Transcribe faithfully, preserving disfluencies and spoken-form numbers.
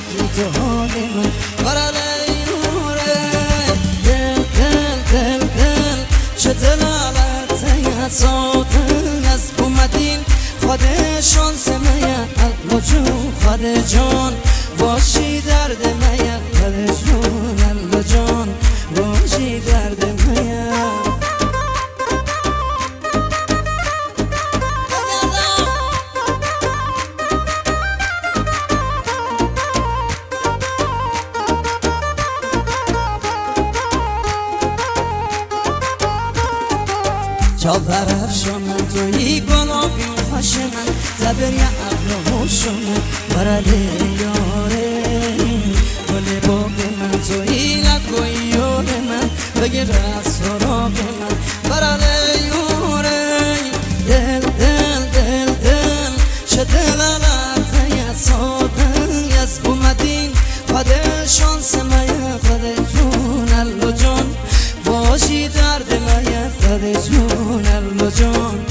تو حال من برلیوره دل دل دل دل چه دلالت ساتن از اومدین خودشان سمیه الله جون خود جان باشی درد میه خود جون الله جان باشی درد میه چال طرف شما توی گلابی و خوش من زبر یا عقل و هوش من برده یاره گل باغ من توی نکوی یار من بگیر از سراغ من برده یاره دل دل دل دل چه دلالت سادن از اومدین خودشان سمیه خود جون الله جان باشی درد میه خود جون الله جان